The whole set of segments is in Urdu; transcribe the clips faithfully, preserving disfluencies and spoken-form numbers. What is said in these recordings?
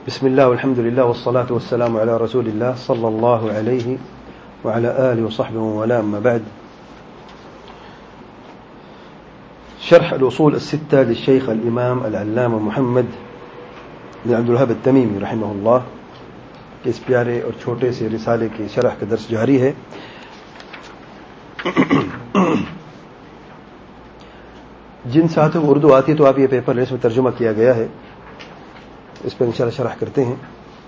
بسم الله والحمد لله والصلاة والسلام على رسول الله صلى الله عليه وعلى آله وصحبه ولا أما بعد. شرح الأصول الستة للشيخ الإمام العلامة محمد بن عبد الوهاب التميمي رحمه الله کے اس پیارے اور چھوٹے سے رسالے کی شرح کا درس جاری ہے. جن ساتھوں کو اردو آتی ہے تو آپ یہ پیپر اس میں ترجمہ کیا گیا ہے, اس پر انشاءاللہ شرح کرتے ہیں.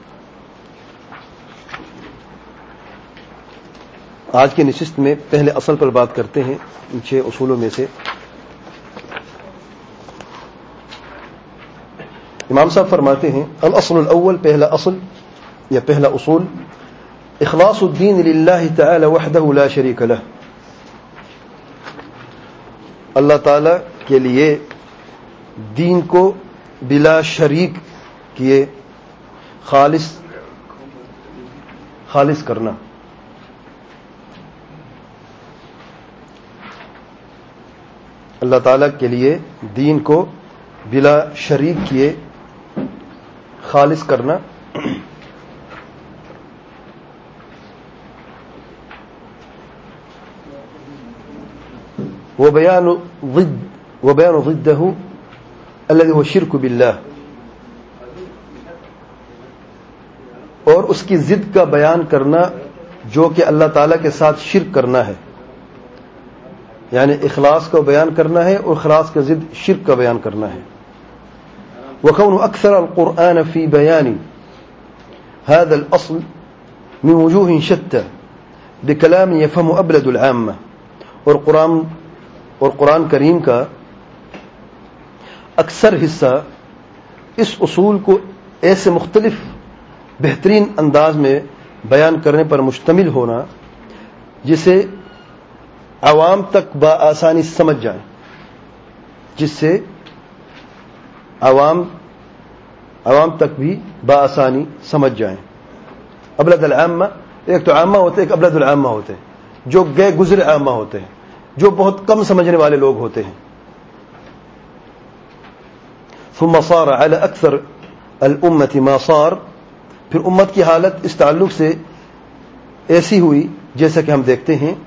آج کی نشست میں پہلے اصل پر بات کرتے ہیں ان چھ اصولوں میں سے. امام صاحب فرماتے ہیں الاصل الاول, پہلا اصل یا پہلا اصول, اخلاص الدین للہ تعالی وحدہ لا شریک لہ, اللہ تعالی کے لیے دین کو بلا شریک کیے خالص خالص کرنا. اللہ تعالی کے لیے دین کو بلا شریک کیے خالص کرنا. وبيان ضد وبيان ضده الذي هو الشرك بالله, اور اس کی ضد کا بیان کرنا جو کہ اللہ تعالیٰ کے ساتھ شرک کرنا ہے, یعنی اخلاص کا بیان کرنا ہے اور اخلاص کا ضد شرک کا بیان کرنا ہے. وكون أكثر القرآن في بيان هذا الأصل من وجوه شتى بكلام يفهم أبلد العامة, اور قرآن اور قرآن کریم کا اکثر حصہ اس اصول کو ایسے مختلف بہترین انداز میں بیان کرنے پر مشتمل ہونا جسے عوام تک بآسانی سمجھ جائیں, جس سے عوام عوام تک بھی بآسانی سمجھ جائیں. ابلد العامہ, ایک تو عامہ ہوتے ہیں, ایک ابلد العامہ ہوتے ہیں, جو گئے گزرے عامہ ہوتے ہیں, جو بہت کم سمجھنے والے لوگ ہوتے ہیں. ثم صار على اکثر الامة ما صار, پھر امت کی حالت اس تعلق سے ایسی ہوئی جیسا کہ ہم دیکھتے ہیں.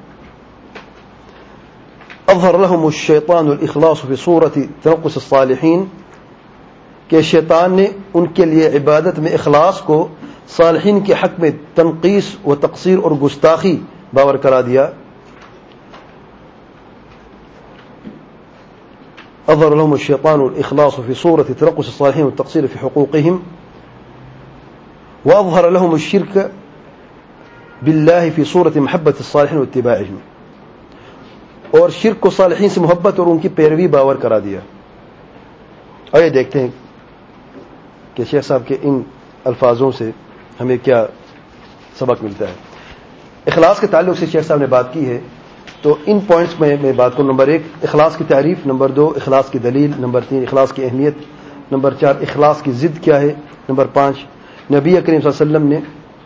اظہر لهم الشیطان الاخلاص في صورة تنقص الصالحین, کہ شیطان نے ان کے لیے عبادت میں اخلاص کو صالحین کے حق میں تنقیص و تقصیر اور گستاخی باور کرا دیا. اظہر لهم الشیطان الاخلاص في صورة تنقص الصالحین والتقصیر في حقوقهم, واظہر لهم الشرك بالله في صورة محبة الصالحین واتباعهم, اور شرک کو صالحین سے محبت اور ان کی پیروی باور کرا دیا. آئیے دیکھتے ہیں کہ شیخ صاحب کے ان الفاظوں سے ہمیں کیا سبق ملتا ہے. اخلاص کے تعلق سے شیخ صاحب نے بات کی ہے, تو ان پوائنٹس میں میں بات کروں. نمبر ایک, اخلاص کی تعریف. نمبر دو, اخلاص کی دلیل. نمبر تین, اخلاص کی اہمیت. نمبر چار, اخلاص کی ضد کیا ہے. نمبر پانچ, نبی کریم صلی اللہ علیہ وسلم نے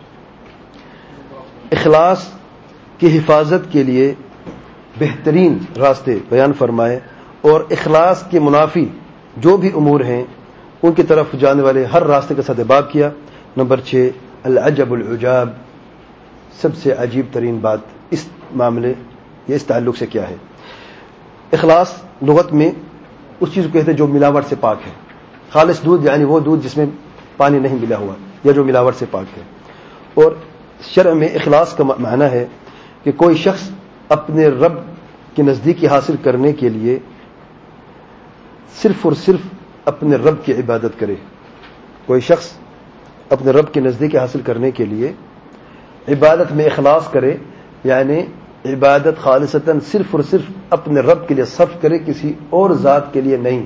اخلاص کی حفاظت کے لیے بہترین راستے بیان فرمائے, اور اخلاص کے منافی جو بھی امور ہیں ان کی طرف جانے والے ہر راستے کا سدباب کیا. نمبر چھ, العجب العجاب, سب سے عجیب ترین بات اس معاملے یا اس تعلق سے کیا ہے. اخلاص لغت میں اس چیز کو کہتے ہیں جو ملاوٹ سے پاک ہے. خالص دودھ یعنی وہ دودھ جس میں پانی نہیں ملا ہوا یا جو ملاوٹ سے پاک ہے. اور شرع میں اخلاص کا معنی ہے کہ کوئی شخص اپنے رب کی نزدیکی حاصل کرنے کے لیے صرف اور صرف اپنے رب کی عبادت کرے. کوئی شخص اپنے رب کی نزدیکی حاصل کرنے کے لیے عبادت میں اخلاص کرے, یعنی عبادت خالصتاً صرف اور صرف اپنے رب کے لیے صرف کرے, کسی اور ذات کے لیے نہیں.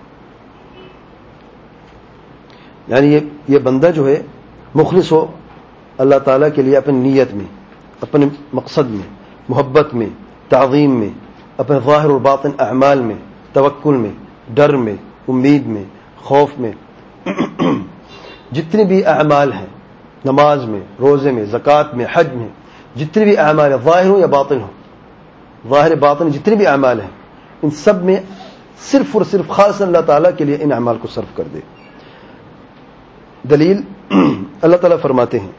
یعنی یہ یہ بندہ جو ہے مخلص ہو اللہ تعالیٰ کے لیے اپنی نیت میں, اپنے مقصد میں, محبت میں, تعظیم میں, اپنے ظاہر اور باطن اعمال میں, توکل میں, ڈر میں, امید میں, خوف میں, جتنے بھی اعمال ہیں, نماز میں, روزے میں, زکوٰۃ میں, حج میں, جتنے بھی اعمال ہیں ظاہر ہوں یا باطن ہوں, ظاہر باطن جتنے بھی اعمال ہیں ان سب میں صرف اور صرف خالص اللہ تعالیٰ کے لیے ان اعمال کو صرف کر دے. دلیل اللہ تعالیٰ فرماتے ہیں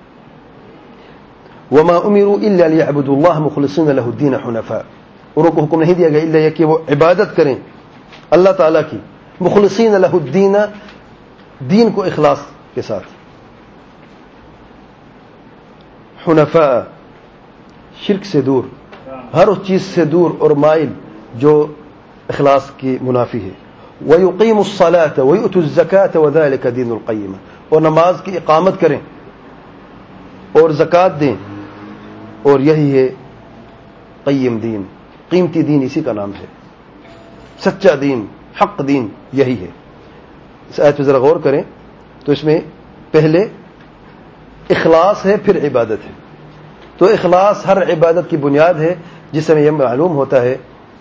وما امروا الا ليعبدوا الله مخلصين له الدين حنفاء، اور ان کو حکم نہیں دیا گیا الا یہ کہ وہ عبادت کریں اللہ تعالیٰ کی مخلصین له الدین، دین کو اخلاص کے ساتھ، حنفاء شرک سے دور، ہر اس چیز سے دور اور مائل جو اخلاص کی منافی ہے، وَيُقِيمُ الصَّلَاةَ وَيُؤْتُ الزَّكَاةَ وَذَلِكَ دِينُ الْقَيِّمَةِ، اور نماز کی اقامت کریں اور زکوٰۃ دیں، اور یہی ہے قیم دین، قیمتی دین اسی کا نام ہے، سچا دین، حق دین یہی ہے۔ اس آیت پہ ذرا غور کریں تو اس میں پہلے اخلاص ہے، پھر عبادت ہے، تو اخلاص ہر عبادت کی بنیاد ہے، جس سے یہ معلوم ہوتا ہے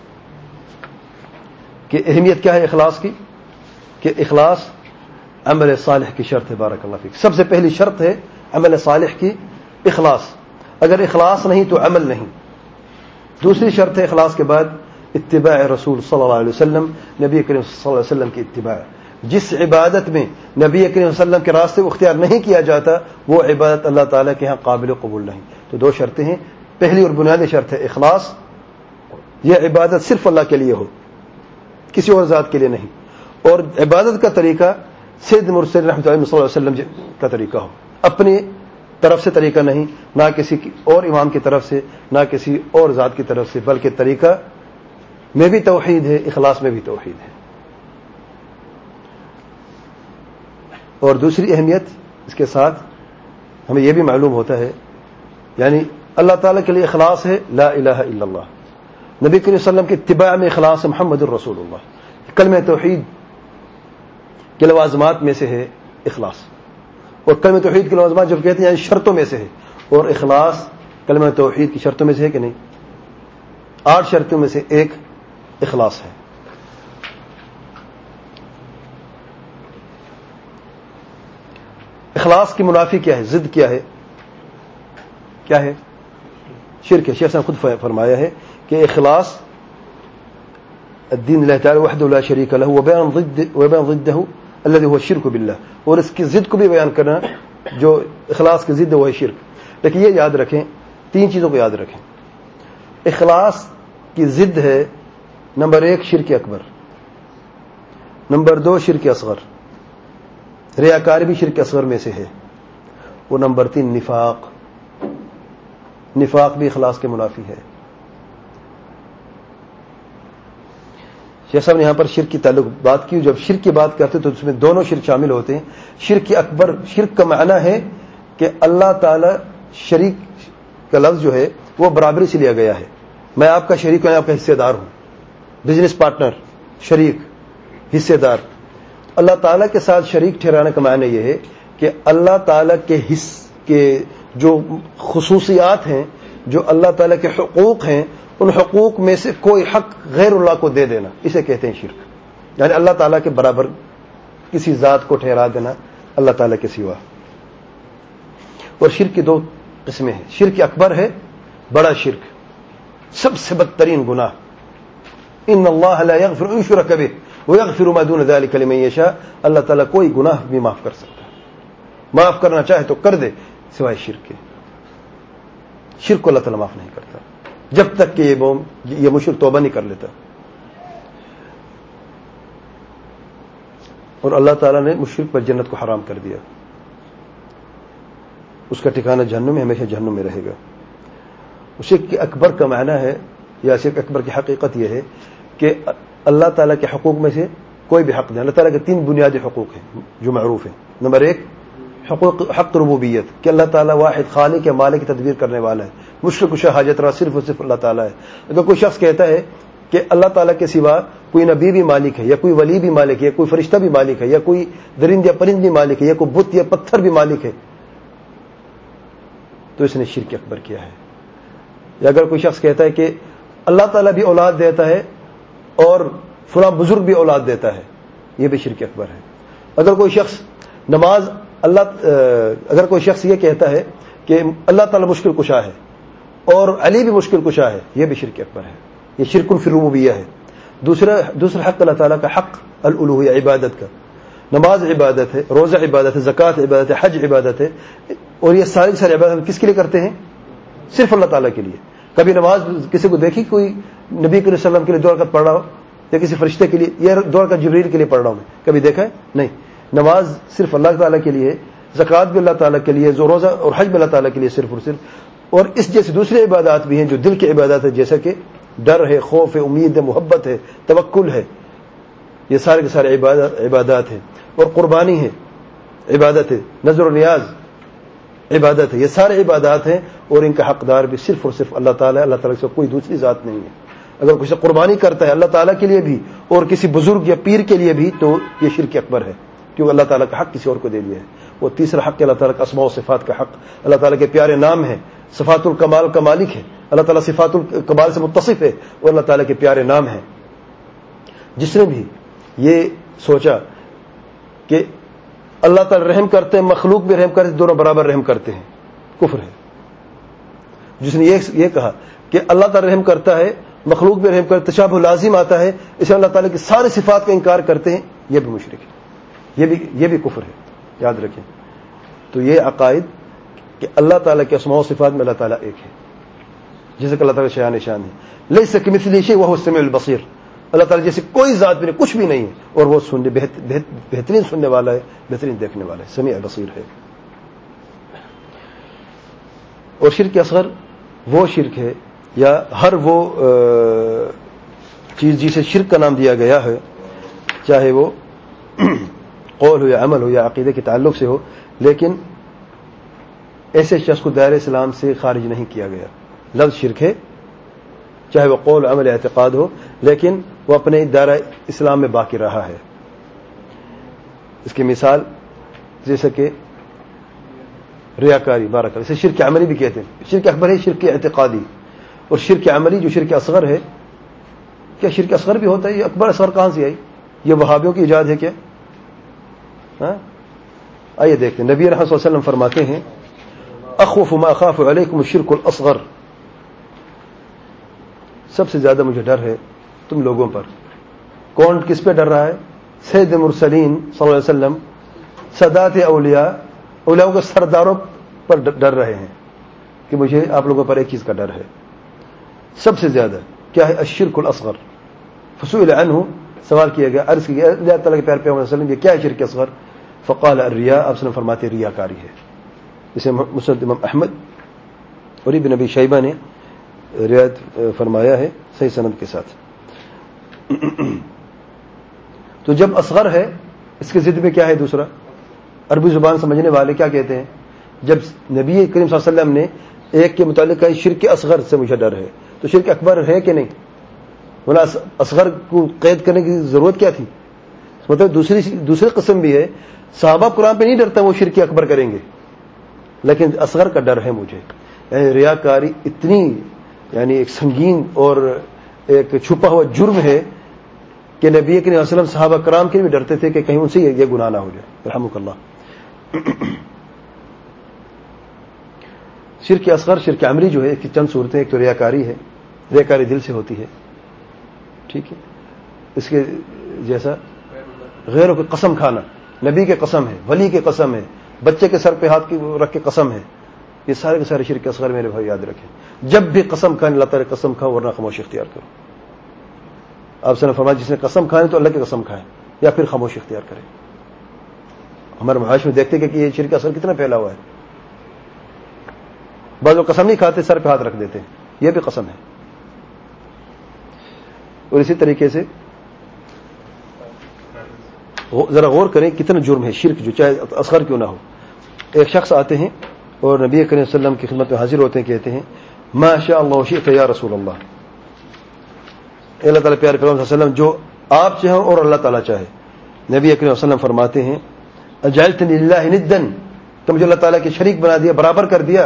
کہ اہمیت کیا ہے اخلاص کی، کہ اخلاص عمل صالح کی شرط ہے۔ بارک اللہ فیک، سب سے پہلی شرط ہے عمل صالح کی اخلاص، اگر اخلاص نہیں تو عمل نہیں۔ دوسری شرط ہے اخلاص کے بعد اتباع رسول صلی اللہ علیہ وسلم، نبی کریم صلی اللہ علیہ وسلم کی اتباع۔ جس عبادت میں نبی کریم صلی اللہ علیہ وسلم کے راستے کو اختیار نہیں کیا جاتا وہ عبادت اللہ تعالیٰ کے ہاں قابل قبول نہیں۔ تو دو شرطیں ہیں، پہلی اور بنیادی شرط ہے اخلاص، یہ عبادت صرف اللہ کے لیے ہو، کسی اور ذات کے لیے نہیں، اور عبادت کا طریقہ سید مرسل رحمۃ اللہ صلی اللہ علیہ وسلم کا طریقہ ہو، اپنی طرف سے طریقہ نہیں، نہ کسی اور امام کی طرف سے، نہ کسی اور ذات کی طرف سے، بلکہ طریقہ میں بھی توحید ہے، اخلاص میں بھی توحید ہے۔ اور دوسری اہمیت اس کے ساتھ ہمیں یہ بھی معلوم ہوتا ہے، یعنی اللہ تعالیٰ کے لیے اخلاص ہے لا الہ الا اللہ، نبی کریم صلی اللہ علیہ وسلم کی اتباع میں اخلاص محمد الرسول اللہ، کلمہ توحید کے لوازمات میں سے ہے اخلاص، اور کلمہ توحید کے لوازمات جب کہتے ہیں یعنی شرطوں میں سے ہے، اور اخلاص کلمہ توحید کی شرطوں میں سے ہے کہ نہیں؟ آٹھ شرطوں میں سے ایک اخلاص ہے۔ اخلاص کی منافی کیا ہے، ضد کیا ہے؟ کیا ہے؟ شرک ہے۔ شیخ صاحب خود فرمایا ہے کہ اخلاص الدین اللہ تعالی وحدہ لا شریک لہ وبیان ضد وبیان ضدہ الذی هو الشرک باللہ، اور اس کی ضد کو بھی بیان کرنا جو اخلاص کی ضد ہے وہ ہے شرک۔ لیکن یہ یاد رکھیں، تین چیزوں کو یاد رکھیں، اخلاص کی ضد ہے نمبر ایک شرک اکبر، نمبر دو شرک اصغر، ریاکار بھی شرک اصغر میں سے ہے، اور نمبر تین نفاق، نفاق بھی اخلاص کے منافی ہے۔ شیخ صاحب نے یہاں پر شرک کی تعلق بات کی، جب شرک کی بات کرتے تو اس میں دونوں شرک شامل ہوتے ہیں۔ شرک اکبر، شرک کا معنی ہے کہ اللہ تعالی شریک کا لفظ جو ہے وہ برابری سے لیا گیا ہے، میں آپ کا شریک ہوں، آپ کا حصے دار ہوں، بزنس پارٹنر، شریک، حصے دار۔ اللہ تعالیٰ کے ساتھ شریک ٹھہرانے کا معنی یہ ہے کہ اللہ تعالیٰ کے حص کے جو خصوصیات ہیں، جو اللہ تعالیٰ کے حقوق ہیں، ان حقوق میں سے کوئی حق غیر اللہ کو دے دینا، اسے کہتے ہیں شرک، یعنی اللہ تعالیٰ کے برابر کسی ذات کو ٹھہرا دینا اللہ تعالیٰ کے سوا۔ اور شرک کی دو قسمیں ہیں، شرک اکبر ہے بڑا شرک، سب سے بدترین گناہ، ان اللہ لا یغفر ان یشرک بہ ویغفر ما دون ذلک لمن یشاء، اللہ تعالیٰ کوئی گناہ بھی معاف کر سکتا ہے، معاف کرنا چاہے تو کر دے سوائے شرک کے۔ شرک کو اللہ تعالیٰ معاف نہیں کرتا جب تک کہ یہ مشرک توبہ نہیں کر لیتا، اور اللہ تعالیٰ نے مشرک پر جنت کو حرام کر دیا، اس کا ٹھکانہ جہنم میں، ہمیشہ جہنم میں رہے گا۔ شرک اکبر کا معنی ہے یا شرک اکبر کی حقیقت یہ ہے کہ اللہ تعالیٰ کے حقوق میں سے کوئی بھی حق نہیں۔ اللہ تعالیٰ کے تین بنیادی حقوق ہیں جو معروف ہیں۔ نمبر ایک حقوق حق ربوبیت، کہ اللہ تعالیٰ واحد خالق ہے، مالک کی تدبیر کرنے والا ہے، مشرک کشا حاجت روا صرف اور صرف اللہ تعالیٰ ہے۔ اگر کوئی شخص کہتا ہے کہ اللہ تعالیٰ کے سوا کوئی نبی بھی مالک ہے، یا کوئی ولی بھی مالک ہے، یا کوئی فرشتہ بھی مالک ہے، یا کوئی درند یا پرند بھی مالک ہے، یا کوئی بت یا پتھر بھی مالک ہے، تو اس نے شرک اکبر کیا ہے۔ یا اگر کوئی شخص کہتا ہے کہ اللہ تعالیٰ بھی اولاد دیتا ہے اور فلاں بزرگ بھی اولاد دیتا ہے، یہ بھی شرک اکبر ہے۔ اگر کوئی شخص نماز اللہ اگر کوئی شخص یہ کہتا ہے کہ اللہ تعالیٰ مشکل کشا ہے اور علی بھی مشکل کشا ہے، یہ بھی شرک اکبر ہے، یہ شرک فی الربوبیہ ہے۔ دوسرا دوسرا حق اللہ تعالیٰ کا حق الالوہیہ، عبادت کا، نماز عبادت ہے، روزہ عبادت ہے، زکوٰۃ عبادت ہے، حج عبادت ہے، اور یہ ساری ساری عبادت کس کے لیے کرتے ہیں؟ صرف اللہ تعالیٰ کے لیے. کبھی نماز کسی کو دیکھی کوئی نبی کریم صلی اللہ علیہ وسلم کے لیے دو رکعت پڑھ رہا ہو یا کسی فرشتے کے لیے، یہ دو رکعت جبریل کے لیے پڑھ رہا ہوں میں، کبھی دیکھا ہے؟ نہیں. نماز صرف اللہ تعالیٰ کے لیے، زکوٰۃ بھی اللہ تعالیٰ کے لیے، روزہ اور حج بھی اللہ تعالیٰ کے لیے صرف اور صرف. اور اس جیسے دوسری عبادات بھی ہیں جو دل کی عبادات ہے، جیسا کہ ڈر ہے، خوف ہے، امید ہے، محبت ہے، توکل ہے، یہ سارے کے سارے عبادات عبادات ہیں. اور قربانی ہے، عبادت ہے، نذر و نیاز عبادت ہے، یہ سارے عبادات ہیں. اور ان کا حقدار بھی صرف اور صرف اللہ تعالیٰ ہے، اللہ تعالیٰ سے کوئی دوسری ذات نہیں ہے. اگر کسی قربانی کرتا ہے اللہ تعالیٰ کے لیے بھی اور کسی بزرگ یا پیر کے لیے بھی تو یہ شرک اکبر ہے، کیونکہ اللہ تعالیٰ کا حق کسی اور کو دے دیا ہے. وہ تیسرا حق ہے اللہ تعالیٰ کا اسماء و صفات کا حق. اللہ تعالیٰ کے پیارے نام ہیں، صفات الکمال کا مالک ہے، اللہ تعالیٰ صفات الکمال سے متصف ہے اور اللہ تعالیٰ کے پیارے نام ہیں. جس نے بھی یہ سوچا کہ اللہ تعالیٰ رحم کرتے ہیں، مخلوق بھی رحم کرتے ہیں، دونوں برابر رحم کرتے ہیں، کفر ہے. جس نے یہ کہا کہ اللہ تعالیٰ رحم کرتا ہے، مخلوق بھی رحم کرتے، تشابہ لازم آتا ہے، اس لیے اللہ تعالیٰ کی ساری صفات کا انکار کرتے ہیں، یہ بھی مشرک ہے، یہ بھی یہ بھی کفر ہے. یاد رکھیں. تو یہ عقائد کہ اللہ تعالیٰ کے اسماء و صفات میں اللہ تعالیٰ ایک ہے، جیسے کہ اللہ تعالیٰ شان شان ہے، لیس کمثلہ شیء وهو السمیع البصیر. اللہ تعالیٰ جیسے کوئی ذات بھی نہیں، کچھ بھی نہیں ہے، اور وہ سننے بہترین سننے والا ہے، بہترین دیکھنے والا ہے، سمیع بصیر ہے. اور شرک اصغر وہ شرک ہے یا ہر وہ چیز جسے شرک کا نام دیا گیا ہے، چاہے وہ قول ہو یا عمل ہو یا عقیدے کے تعلق سے ہو، لیکن ایسے شخص کو دائرہ اسلام سے خارج نہیں کیا گیا. لفظ شرک ہے، چاہے وہ قول عمل اعتقاد ہو، لیکن وہ اپنے دائرہ اسلام میں باقی رہا ہے. اس کی مثال جیسے کہ ریاکاری، بارک اللہ، اسے شرک عملی بھی کہتے ہیں. شرک اکبر ہے شرک اعتقادی، اور شرک عملی جو شرک اصغر ہے. کیا شرک اصغر بھی ہوتا ہے؟ یہ اکبر اصغر کہاں سے آئی؟ یہ وہابیوں کی ایجاد ہے کیا؟ ہاں آئیے دیکھتے ہیں. نبی رحمۃ صلی اللہ علیہ وسلم فرماتے ہیں اخوف ما اخاف علیکم الشرک الاصغر، سب سے زیادہ مجھے ڈر ہے تم لوگوں پر. کون کس پہ ڈر رہا ہے؟ سید المرسلین صلی اللہ علیہ وسلم، سادات اولیاء، اولیاء کے سرداروں پر ڈر رہے ہیں کہ مجھے آپ لوگوں پر ایک چیز کا ڈر ہے سب سے زیادہ. کیا ہے؟ الشرک الاصغر. فسئل عنہ، سوال کیا گیا، عرض کیا گیا اللہ تعالیٰ کے پیارے پیغمبر صلی اللہ علیہ وسلم یہ کیا ہے شرک اصغر؟ فقال الریا، آپ سے فرماتے ریاکاری ہے. اسے مسند امام احمد اور ابن ابی شیبہ نے روایت فرمایا ہے صحیح سند کے ساتھ. تو جب اصغر ہے، اس کے ضد میں کیا ہے دوسرا؟ عربی زبان سمجھنے والے کیا کہتے ہیں؟ جب نبی کریم صلی اللہ علیہ وسلم نے ایک کے متعلق کہا شرک اصغر سے مجھے ڈر ہے، تو شرک اکبر ہے کہ نہیں؟ ورنہ اصغر کو قید کرنے کی ضرورت کیا تھی؟ مطلب دوسری دوسری قسم بھی ہے، صحابہ قرآن پہ نہیں ڈرتا وہ شرک اکبر کریں گے، لیکن اصغر کا ڈر ہے مجھے. یعنی ریاکاری اتنی یعنی ایک سنگین اور ایک چھپا ہوا جرم ہے کہ نبی کریم صلی اللہ علیہ وسلم صحابہ کرام کے بھی ڈرتے تھے کہ کہیں ان سے یہ گناہ نہ ہو جائے رحمک اللہ. شرک اصغر، شرک عملی جو ہے اس کی چند صورتیں. ایک تو ریاکاری ہے، ریاکاری دل سے ہوتی ہے، ٹھیک ہے. اس کے جیسا غیروں کی قسم کھانا، نبی کے قسم ہے، ولی کے قسم ہے، بچے کے سر پہ ہاتھ کی رکھ کے قسم ہے، یہ سارے کے سارے شرک اصغر میرے بھائی یاد رکھیں. جب بھی قسم کھائیں اللہ تعالیٰ قسم کھاؤ ورنہ خاموشی اختیار کرو. آپ نے فرمایا جس نے قسم کھائے تو اللہ کی قسم کھائے یا پھر خاموشی اختیار کرے. ہمارے معاش میں دیکھتے کہ یہ شرک اصغر کتنا پھیلا ہوا ہے. بعض لوگ قسم نہیں کھاتے، سر پہ ہاتھ رکھ دیتے ہیں، یہ بھی قسم ہے. اور اسی طریقے سے ذرا غور کریں کتنا جرم ہے شرک، جو چاہے اصغر کیوں نہ ہو. ایک شخص آتے ہیں اور نبی کریم صلی اللہ علیہ وسلم کی خدمت میں حاضر ہوتے ہیں، کہتے ہیں ما شاء اللہ شئت یا رسول اللہ، اے اللہ تعالیٰ پیارے پیغمبر صلی اللہ علیہ وسلم جو آپ چاہیں اور اللہ تعالیٰ چاہے. نبی کریم صلی اللہ علیہ وسلم فرماتے ہیں اجعلتنی للہ ندًا، تو مجھے اللہ تعالیٰ کے شریک بنا دیا، برابر کر دیا.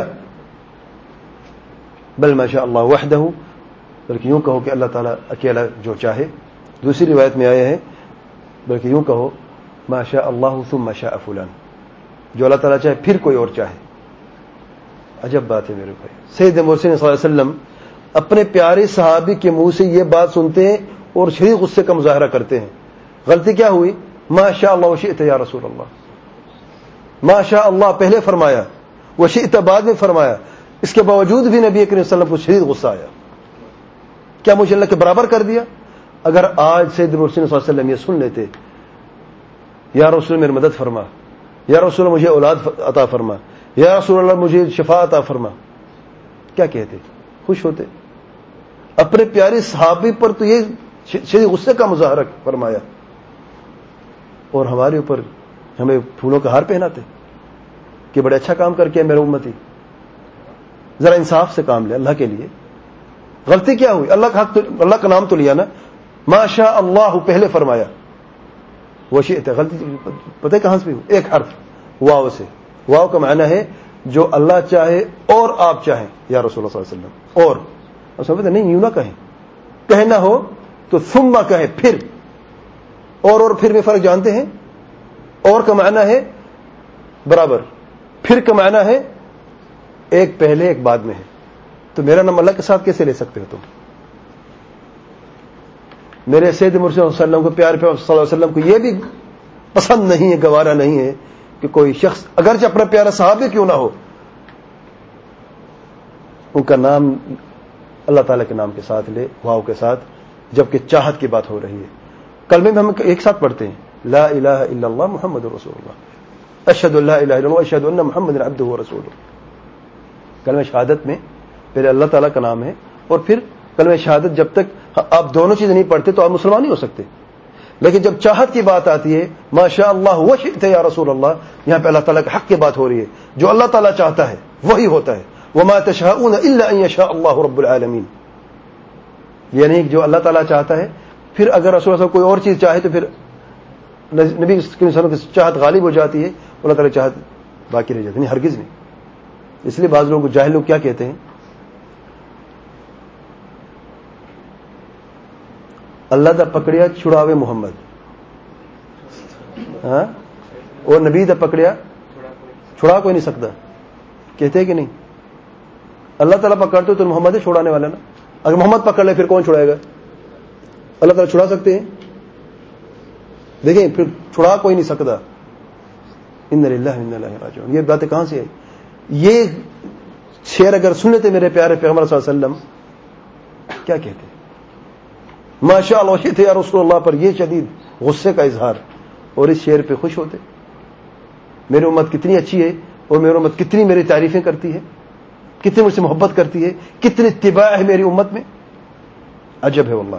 بل ما شاء اللہ وحدہ، بلکہ یوں کہو کہ اللہ تعالیٰ اکیلا جو چاہے. دوسری روایت میں آئے ہیں بلکہ یوں کہو ما شاء اللہ ثم شاء فلان، جو اللہ تعالیٰ چاہے پھر کوئی اور چاہے. عجب بات ہے میرے بھائی. سید مرسلین صلی اللہ علیہ وسلم اپنے پیارے صحابی کے منہ سے یہ بات سنتے ہیں اور شدید غصے کا مظاہرہ کرتے ہیں. غلطی کیا ہوئی؟ ما شاء اللہ وشئت یا رسول اللہ، ما شاء اللہ پہلے فرمایا، وشئت بعد میں فرمایا، اس کے باوجود بھی نبی کریم صلی اللہ علیہ وسلم کو شدید غصہ آیا. کیا مجھے اللہ کے برابر کر دیا؟ اگر آج سید مرسل صلی اللہ علیہ وسلم یہ سن لیتے، یا رسول میری مدد فرما، یا رسول مجھے اولاد عطا فرما، یا رسول اللہ مجھے شفا عطا فرما، کیا کہتے؟ خوش ہوتے. اپنے پیارے صحابی پر تو یہ شدید غصے کا مظاہرہ فرمایا، اور ہمارے اوپر ہمیں پھولوں کا ہار پہناتے کہ بڑے اچھا کام کر کے میرے امتی. ذرا انصاف سے کام لے اللہ کے لیے. غلطی کیا ہوئی؟ اللہ کا حق تو، اللہ کا نام تو لیا نا. ما شاء اللہ پہلے فرمایا، وشئت غلطی پتہ کہاں سے ہوئی؟ ایک حرف واو سے. واو کا معنی ہے جو اللہ چاہے اور آپ چاہیں یا رسول اللہ صلی اللہ علیہ وسلم. اور سمجھتے نہیں، یوں نہ کہیں، کہنا ہو تو ثم کہیں، پھر. اور اور پھر میں فرق جانتے ہیں؟ اور کا معنی ہے برابر، پھر کا معنی ہے ایک پہلے ایک بعد میں ہے. تو میرا نام اللہ کے ساتھ کیسے لے سکتے ہو تم؟ میرے سید مرشد صلی اللہ علیہ وسلم کو، پیارے پیغمبر صلی اللہ علیہ وسلم کو یہ بھی پسند نہیں ہے، گوارا نہیں ہے کہ کوئی شخص اگرچہ اپنا پیارا صحابی کیوں نہ ہو، ان کا نام اللہ تعالیٰ کے نام کے ساتھ لے، واو کے ساتھ، جبکہ چاہت کی بات ہو رہی ہے. کلمے میں ہم ایک ساتھ پڑھتے ہیں، لا الہ الا اللہ محمد رسول اللہ، اشہد ان لا الہ الا اللہ اشہد ان محمد عبدہ ورسولہ. کلمہ شہادت میں پہلے اللہ تعالیٰ کا نام ہے، اور پھر کلمہ شہادت جب تک آپ دونوں چیزیں نہیں پڑھتے تو آپ مسلمان نہیں ہو سکتے. لیکن جب چاہت کی بات آتی ہے، ما شاء اللہ وشئت یا رسول اللہ، یہاں پہ اللہ تعالیٰ کے حق کی بات ہو رہی ہے. جو اللہ تعالیٰ چاہتا ہے وہی ہوتا ہے. وما تشاءون الا ان یشاء اللہ رب العالمین. یعنی جو اللہ تعالیٰ چاہتا ہے، پھر اگر رسول اللہ کوئی اور چیز چاہے تو پھر نبی صلی اللہ علیہ وسلم کی چاہت غالب ہو جاتی ہے، اللہ تعالیٰ چاہت باقی رہ جاتی ہے. نہیں، ہرگز نہیں. اس لیے بعض لوگ، جاہل لوگ کیا کہتے ہیں، اللہ دا پکڑیا چھڑاوے محمد، ہاں، اور نبی دا پکڑیا چھڑا کوئی نہیں سکتا. کہتے ہیں کہ نہیں؟ اللہ تعالیٰ پکڑتے تو محمد ہے چھڑانے والا نا. اگر محمد پکڑ لے پھر کون چھڑائے گا؟ اللہ تعالیٰ چھڑا سکتے ہیں؟ دیکھیں، پھر چھڑا کوئی نہیں سکتا. ان للہ و انا الیہ راجعون. یہ باتیں کہاں سے آئی؟ یہ شعر اگر سن لیتے میرے پیارے پیغمبر صلی اللہ علیہ وسلم، کیا کہتے؟ ما شاء اللہ وشئت یا رسول اللہ پر یہ شدید غصے کا اظہار، اور اس شعر پہ خوش ہوتے. میری امت کتنی اچھی ہے، اور میری امت کتنی میری تعریفیں کرتی ہے، کتنی مجھ سے محبت کرتی ہے، کتنی اتباع ہے میری امت میں. عجب ہے واللہ.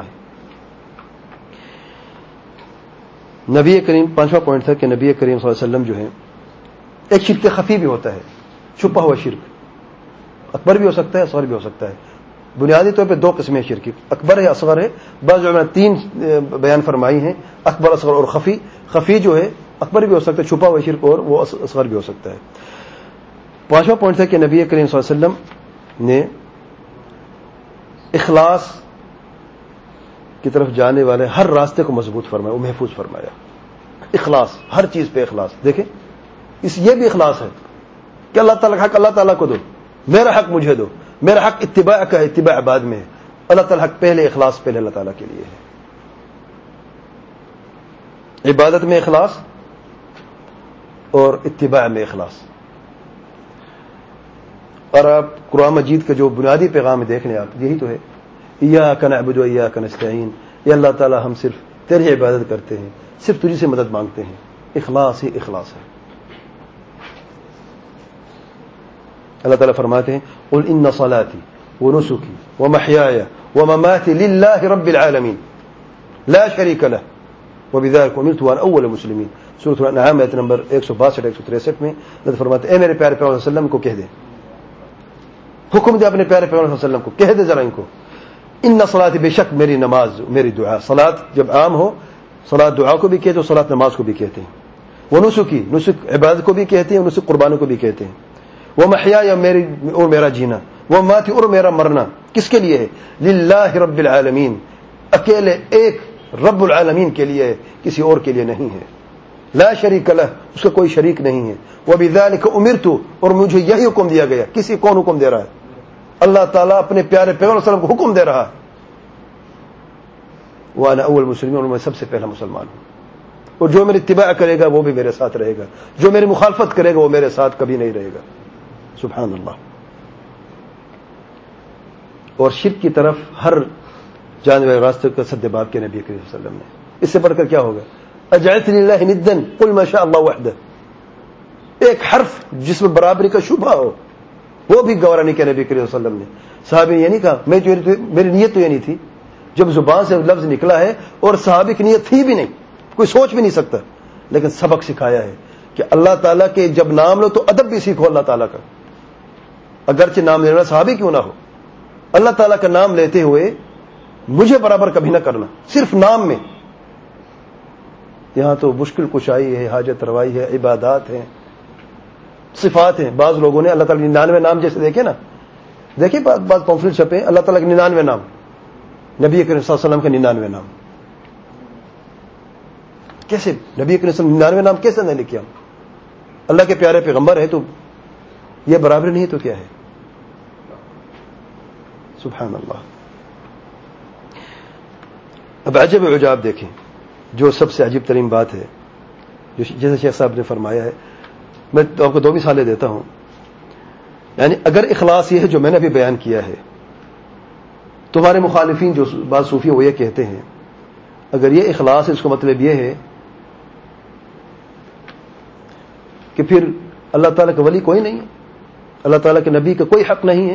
نبی کریم، پانچواں پوائنٹ تھا کہ نبی کریم صلی اللہ علیہ وسلم جو ہے، ایک شرک خفی بھی ہوتا ہے، چھپا ہوا شرک، اکبر بھی ہو سکتا ہے، اصغر بھی ہو سکتا ہے. بنیادی طور پہ دو قسمیں شرک کی، اکبر ہے، اصغر ہے. بعض علماء نے تین بیان فرمائی ہیں، اکبر، اصغر اور خفی. خفی جو ہے اکبر بھی ہو سکتا ہے، چھپا ہوا شرک، اور وہ اصغر بھی ہو سکتا ہے. پانچواں پوائنٹ تھا کہ نبی کریم صلی اللہ علیہ وسلم نے اخلاص کی طرف جانے والے ہر راستے کو مضبوط فرمایا، وہ محفوظ فرمایا. اخلاص، ہر چیز پہ اخلاص. دیکھیں، اس یہ بھی اخلاص ہے کہ اللہ تعالیٰ کا حق اللہ تعالیٰ کو دو، میرا حق مجھے دو. میرا حق اتباع کا ہے، اتباع بعد میں ہے. اللہ تعالیٰ حق پہلے، اخلاص پہلے اللہ تعالیٰ کے لیے ہے. عبادت میں اخلاص اور اتباع میں اخلاص. اور آپ قرآن مجید کا جو بنیادی پیغام دیکھ لیں آپ، یہی تو ہے، ایاک نعبد و ایاک نستعین. یہ اللہ تعالیٰ ہم صرف تیری عبادت کرتے ہیں، صرف تجھی سے مدد مانگتے ہیں. اخلاص ہی اخلاص ہے. اللہ تعالیٰ فرماتے ہیں، قل ان صلاتی ونسکی ومحیای ومماتی للہ رب العالمین لا شریک لہ وبذلک امرت وانا اول المسلمین. سورۃ الانعام آیت نمبر ایک سو باسٹھ ایک سو تریسٹھ میں اللہ فرماتے ہیں، اے میرے پیارے پیغمبر صلی اللہ علیہ وسلم کو کہہ دے، حکم دے اپنے پیارے پیغمبر صلی اللہ علیہ وسلم کو، کہہ دے ذرا ان کو، ان صلاتی، بے شک میری نماز، میری دعا. صلاۃ جب عام ہو، صلاۃ دعا کو بھی کہتے ہیں، صلاۃ نماز کو بھی کہتے ہیں. وہ نسکی، نسک عبادت کو بھی کہتے ہیں، نسک قربانوں کو بھی کہتے ہیں. وہ محیا، میری اور میرا جینا. وہ ماتی، اور میرا مرنا. کس کے لیے ہے؟ للہ رب العالمین، اکیلے ایک رب العالمین کے لیے ہے، کسی اور کے لیے نہیں ہے. لا شریک لہ، اس کا کوئی شریک نہیں ہے. وبذلک امرت، اور مجھے یہی حکم دیا گیا. کسی کون حکم دے رہا ہے؟ اللہ تعالیٰ اپنے پیارے پیغمبر صلی اللہ علیہ وسلم کو حکم دے رہا ہے. وانا اول مسلمین، اور میں سب سے پہلا مسلمان ہوں. اور جو میری اتباع کرے گا وہ بھی میرے ساتھ رہے گا، جو میری مخالفت کرے گا وہ میرے ساتھ کبھی نہیں رہے گا. سبحان اللہ. اور شرک کی طرف ہر جانے والے راستے کا سد باب کے نبی کریم صلی اللہ علیہ وسلم نے. اس سے بڑھ کر کیا ہوگا؟ اجعلت للہ ندا قل ما شاء اللہ وحدہ. ایک حرف جس میں برابری کا شبہ ہو وہ بھی گوارا نہیں کیا نبی کریم صلی اللہ علیہ وسلم نے. صحابی نے یہ نہیں کہا، میں جو میری نیت تو یہ نہیں تھی. جب زبان سے لفظ نکلا ہے اور صحابی کی نیت تھی بھی نہیں، کوئی سوچ بھی نہیں سکتا، لیکن سبق سکھایا ہے کہ اللہ تعالیٰ کے جب نام لو تو ادب بھی سیکھو اللہ تعالیٰ کا. اگرچہ نام لینا صحابی کیوں نہ ہو، اللہ تعالیٰ کا نام لیتے ہوئے مجھے برابر کبھی نہ کرنا، صرف نام میں. یہاں تو مشکل کشائی ہے، حاجت روائی ہے، عبادات ہیں، صفات ہیں. بعض لوگوں نے اللہ تعالیٰ کے ننانوے نام جیسے دیکھے نا، دیکھیں بعض بعض پمفلٹ چھپے اللہ تعالیٰ کے ننانوے نام، نبی کریم صلی اللہ علیہ وسلم کے ننانوے نام. کیسے نبی کریم صلی اللہ علیہ وسلم ننانوے نام کیسے نہیں لکھے؟ ہم اللہ کے پیارے پیغمبر ہے تو یہ برابر نہیں تو کیا ہے؟ سبحان اللہ. اب عجب و عجاب دیکھیں، جو سب سے عجیب ترین بات ہے، جو جیسے شیخ صاحب نے فرمایا ہے، میں تو آپ کو دو مثالیں دیتا ہوں. یعنی اگر اخلاص یہ ہے جو میں نے ابھی بیان کیا ہے، تمہارے مخالفین جو بعض صوفی وہ یہ کہتے ہیں اگر یہ اخلاص ہے اس کا مطلب یہ ہے کہ پھر اللہ تعالیٰ کا ولی کوئی نہیں ہے، اللہ تعالیٰ کے نبی کا کوئی حق نہیں ہے.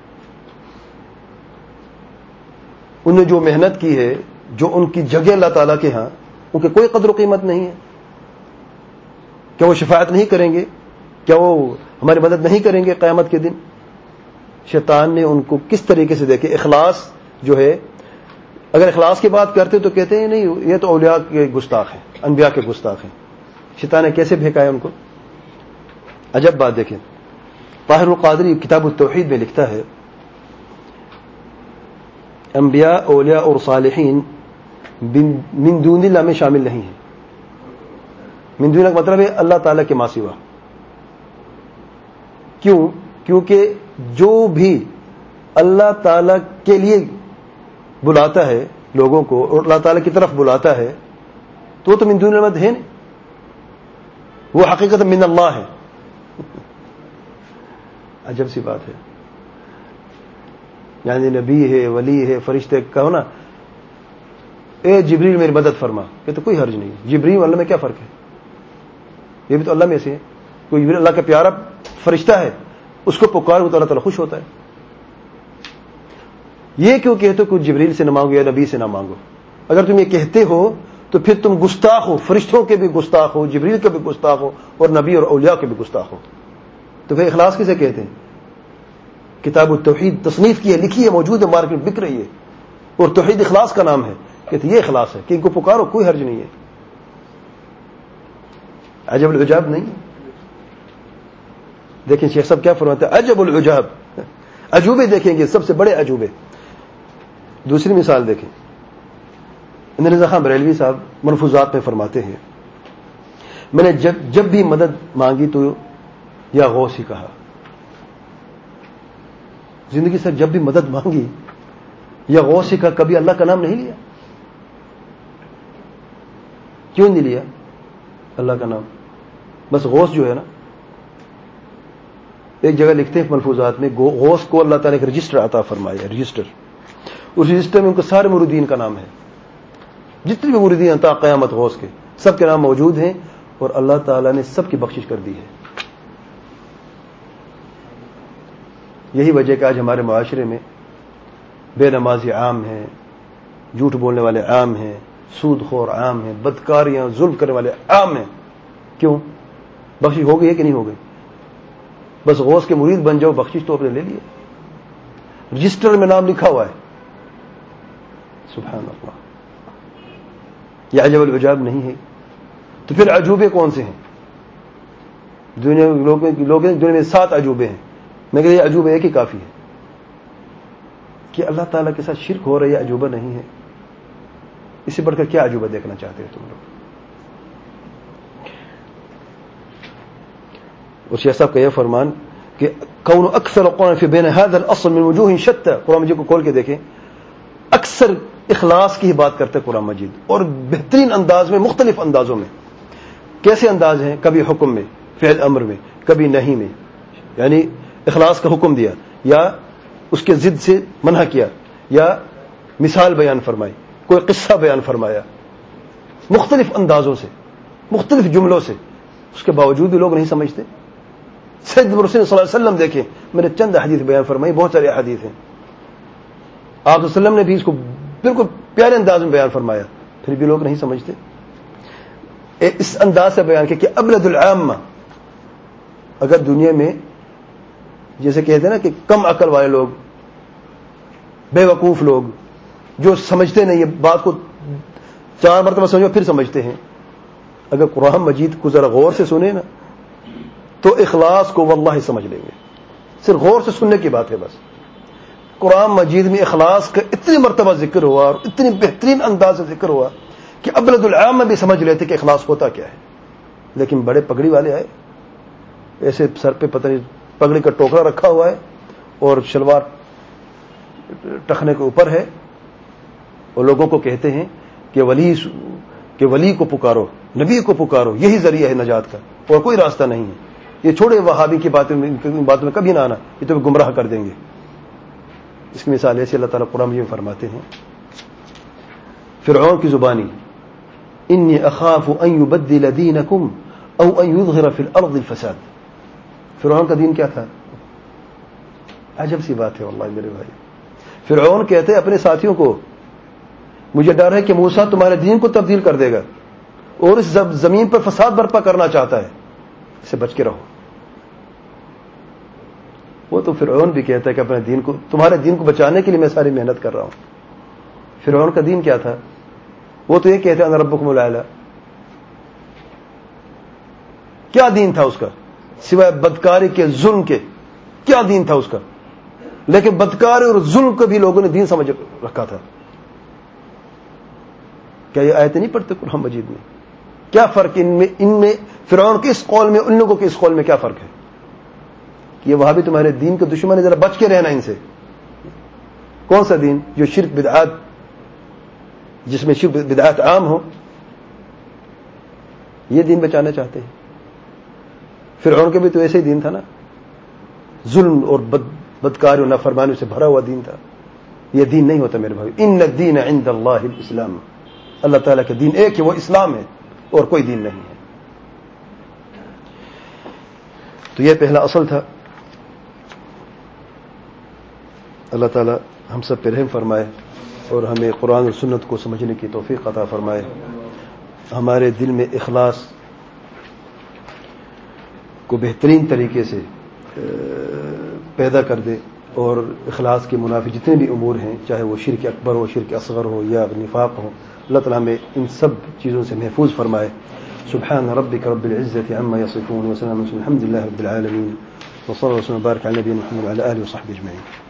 انہوں نے جو محنت کی ہے، جو ان کی جگہ اللہ تعالیٰ کے ہاں، ان کی کوئی قدر و قیمت نہیں ہے. کیا وہ شفاعت نہیں کریں گے؟ کیا وہ ہماری مدد نہیں کریں گے قیامت کے دن؟ شیطان نے ان کو کس طریقے سے دیکھے. اخلاص جو ہے، اگر اخلاص کی بات کرتے تو کہتے ہیں نہیں یہ تو اولیاء کے گستاخ ہیں، انبیاء کے گستاخ ہیں. شیطان نے کیسے بھیکایا ان کو؟ عجب بات دیکھیں. طاہر القادری کتاب التوحید میں لکھتا ہے انبیاء، اولیاء اور صالحین من دون اللہ میں شامل نہیں ہیں. من دون اللہ کا مطلب ہے اللہ تعالیٰ کے ما سوا. کیوں؟ کیونکہ جو بھی اللہ تعالیٰ کے لیے بلاتا ہے لوگوں کو اور اللہ تعالیٰ کی طرف بلاتا ہے تو وہ تو من دون اللہ ہے نہیں، وہ حقیقت من اللہ ہے. عجب سی بات ہے. یعنی نبی ہے، ولی ہے، فرشتے کہو نا اے جبریل میری مدد فرما، یہ تو کوئی حرج نہیں. جبریل اللہ میں کیا فرق ہے؟ یہ بھی تو اللہ میں سے ہے. کوئی جبریل اللہ کا پیارا فرشتہ ہے، اس کو پکارو تو اللہ تعالیٰ خوش ہوتا ہے. یہ کیوں کہتے ہو کہ جبریل سے نہ مانگو یا نبی سے نہ مانگو؟ اگر تم یہ کہتے ہو تو پھر تم گستاخ ہو، فرشتوں کے بھی گستاخ ہو، جبریل کے بھی گستاخ ہو، اور نبی اور اولیاء کے بھی گستاخ ہو. تو پھر اخلاص کسے کہتے ہیں؟ کتاب التوحید تصنیف کی ہے، لکھی ہے، موجود ہے، مارکیٹ بک رہی ہے، اور توحید اخلاص کا نام ہے. کہتے یہ اخلاص ہے کہ ان کو پکارو، کوئی حرج نہیں ہے. عجب العجاب نہیں؟ دیکھیں شیخ صاحب کیا فرماتے ہیں، عجب العجاب. عجوبے دیکھیں گے، سب سے بڑے عجوبے. دوسری مثال دیکھیں، اندر رضا خان بریلوی صاحب ملفوظات میں فرماتے ہیں میں نے جب جب بھی مدد مانگی تو یا غوث ہی کہا. زندگی سے جب بھی مدد مانگی یا غوث ہی کہا، کبھی اللہ کا نام نہیں لیا. کیوں نہیں لیا اللہ کا نام؟ بس غوث جو ہے نا، ایک جگہ لکھتے ہیں ملفوظات میں غوث کو اللہ تعالیٰ نے ایک رجسٹر عطا فرمایا، رجسٹر. اس رجسٹر میں ان کے سارے مریدین کا نام ہے، جتنے بھی مریدین عطا قیامت غوث کے سب کے نام موجود ہیں، اور اللہ تعالیٰ نے سب کی بخشش کر دی ہے. یہی وجہ کہ آج ہمارے معاشرے میں بے نمازی عام ہیں، جھوٹ بولنے والے عام ہیں، سود خور عام ہیں، بدکاریاں ظلم کرنے والے عام ہیں. کیوں؟ بخشش ہو گئی ہے کہ نہیں ہو گئی؟ بس غوث کے مرید بن جاؤ، بخشش تو آپ نے لے لی، رجسٹر میں نام لکھا ہوا ہے. سبحان اللہ. یہ عجب العجاب نہیں ہے؟ تو پھر عجوبے کون سے ہیں؟ دنیا لوگ دنیا میں سات عجوبے ہیں، میں کہ یہ عجوبہ ایک ہی کافی ہے. کہ اللہ تعالیٰ کے ساتھ شرک ہو رہا ہے، یہ عجوبہ نہیں ہے. اس سے بڑھ کر کیا عجوبہ دیکھنا چاہتے ہو تم لوگ؟ اور شیخ صاحب کا یہ فرمان کہ کون اکثر قرآن فی بین هذا الاصل من وجوہ شتى، قرآن مجید کو کھول کے دیکھیں، اکثر اخلاص کی ہی بات کرتے قرآن مجید، اور بہترین انداز میں، مختلف اندازوں میں. کیسے انداز ہیں؟ کبھی حکم میں، فعل امر میں، کبھی نہیں میں، یعنی اخلاص کا حکم دیا یا اس کے ضد سے منع کیا، یا مثال بیان فرمائی، کوئی قصہ بیان فرمایا، مختلف اندازوں سے، مختلف جملوں سے. اس کے باوجود بھی لوگ نہیں سمجھتے. سید رسول صلی اللہ علیہ وسلم دیکھیں، میں نے چند حدیث بیان فرمائی، بہت سارے حدیث ہیں. آپ صلی اللہ علیہ وسلم نے بھی اس کو بالکل پیارے انداز میں بیان فرمایا، پھر بھی لوگ نہیں سمجھتے. اس انداز سے بیان کیا کہ ابلد العامہ، اگر دنیا میں جیسے کہتے ہیں نا کہ کم عقل والے لوگ، بے وقوف لوگ جو سمجھتے نہیں، یہ بات کو چار مرتبہ سمجھو پھر سمجھتے ہیں، اگر قرآن مجید کو ذرا غور سے سنیں نا تو اخلاص کو واللہ سمجھ لیں گے. صرف غور سے سننے کی بات ہے بس. قرآن مجید میں اخلاص کا اتنی مرتبہ ذکر ہوا اور اتنی بہترین انداز سے ذکر ہوا کہ ابلد العام بھی سمجھ لیتے کہ اخلاص ہوتا کیا ہے. لیکن بڑے پگڑی والے آئے، ایسے سر پہ پتہ نہیں پگڑی کا ٹوکرا رکھا ہوا ہے اور شلوار ٹخنے کے اوپر ہے، اور لوگوں کو کہتے ہیں کہ ولی کہ ولی کو پکارو، نبی کو پکارو، یہی ذریعہ ہے نجات کا اور کوئی راستہ نہیں ہے. یہ چھوڑے وہابی کی باتیں، ان باتوں میں کبھی نہ آنا، یہ تو گمراہ کر دیں گے. اس کی مثال ایسی اللہ تعالیٰ قرآن میں فرماتے ہیں، فرعون کی زبانی، انی اخاف ان یبدل دینکم او ان یظہر فی الارض الفساد. فرعون کا دین کیا تھا؟ عجب سی بات ہے واللہ میرے بھائی. فرعون کہتے اپنے ساتھیوں کو، مجھے ڈر ہے کہ موسیٰ تمہارے دین کو تبدیل کر دے گا اور اس زمین پر فساد برپا کرنا چاہتا ہے، اس سے بچ کے رہو. وہ تو فرعون بھی کہتا ہے کہ اپنے دین کو، تمہارے دین کو بچانے کے لیے میں ساری محنت کر رہا ہوں. فرعون کا دین کیا تھا؟ وہ تو یہ کہتے ہیں انا ربکم الاعلی. کیا دین تھا اس کا سوائے بدکاری کے، ظلم کے؟ کیا دین تھا اس کا؟ لیکن بدکاری اور ظلم کو بھی لوگوں نے دین سمجھ رکھا تھا. کیا یہ آیتیں نہیں پڑھتے قرآن مجید میں؟ کیا فرق ان میں ان میں فرعون کے اس قول میں، ان لوگوں کے اس قول میں کیا فرق ہے؟ کہ یہ وہاں بھی تمہارے دین کے دشمن ہے، ذرا بچ کے رہنا ان سے. کون سا دین؟ جو شرک بدعات، جس میں شرک بدعات عام ہو، یہ دین بچانا چاہتے ہیں. فرعون کے بھی تو ایسے ہی دین تھا نا، ظلم اور بد بدکاری اور نافرمانی سے بھرا ہوا دین تھا. یہ دین نہیں ہوتا میرے بھائی. ان الدین عند اللہ الاسلام، اللہ تعالیٰ کا دین ایک ہے، وہ اسلام ہے اور کوئی دین نہیں ہے. تو یہ پہلا اصل تھا. اللہ تعالیٰ ہم سب پہ رحم فرمائے اور ہمیں قرآن اور سنت کو سمجھنے کی توفیق عطا فرمائے. ہمارے دل میں اخلاص کو بہترین طریقے سے پیدا کر دے، اور اخلاص کے منافی جتنے بھی امور ہیں، چاہے وہ شرک اکبر ہو، شرک اصغر ہو یا نفاق ہو، اللہ تعالیٰ ہمیں ان سب چیزوں سے محفوظ فرمائے. سبحان ربک رب العزة عما یصفون وسلام الحمد للہ رب العالمین وصلی اللہ وسلم وبارک علی نبینا محمد وعلی آلہ وصحبہ اجمعین.